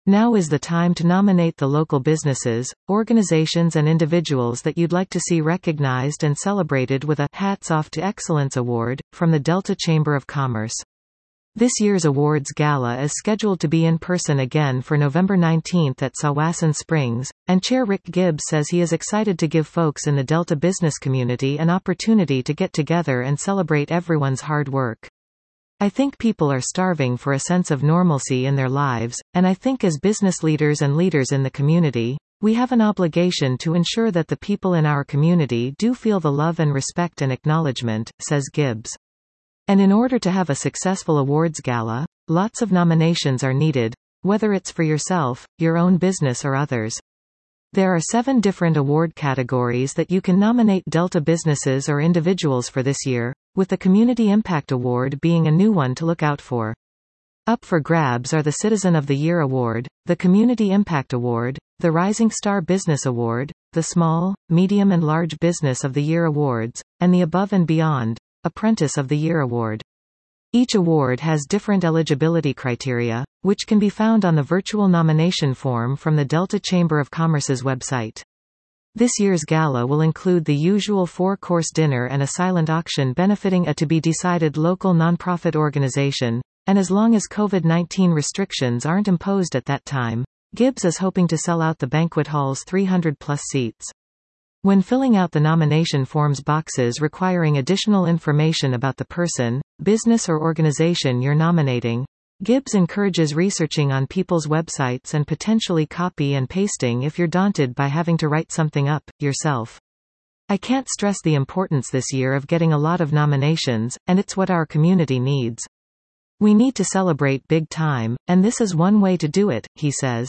Now is the time to nominate the local businesses, organizations and individuals that you'd like to see recognized and celebrated with a Hats Off to Excellence Award from the Delta Chamber of Commerce. This year's awards gala is scheduled to be in person again for November 19 at Sawasan Springs, and Chair Rick Gibbs says he is excited to give folks in the Delta business community an opportunity to get together and celebrate everyone's hard work. I think people are starving for a sense of normalcy in their lives, and I think as business leaders and leaders in the community, we have an obligation to ensure that the people in our community do feel the love and respect and acknowledgement, says Gibbs. And in order to have a successful awards gala, lots of nominations are needed, whether it's for yourself, your own business or others. There are 7 different award categories that you can nominate Delta businesses or individuals for this year, with the Community Impact Award being a new one to look out for. Up for grabs are the Citizen of the Year Award, the Community Impact Award, the Rising Star Business Award, the Small, Medium and Large Business of the Year Awards, and the Above and Beyond, Apprentice of the Year Award. Each award has different eligibility criteria, which can be found on the virtual nomination form from the Delta Chamber of Commerce's website. This year's gala will include the usual 4-course dinner and a silent auction benefiting a to-be-decided local nonprofit organization, and as long as COVID-19 restrictions aren't imposed at that time, Gibbs is hoping to sell out the banquet hall's 300-plus seats. When filling out the nomination forms boxes requiring additional information about the person, business or organization you're nominating, Gibbs encourages researching on people's websites and potentially copy and pasting if you're daunted by having to write something up, yourself. I can't stress the importance this year of getting a lot of nominations, and it's what our community needs. We need to celebrate big time, and this is one way to do it, he says.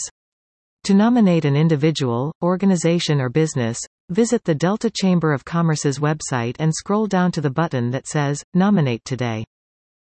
To nominate an individual, organization or business, visit the Delta Chamber of Commerce's website and scroll down to the button that says, Nominate Today.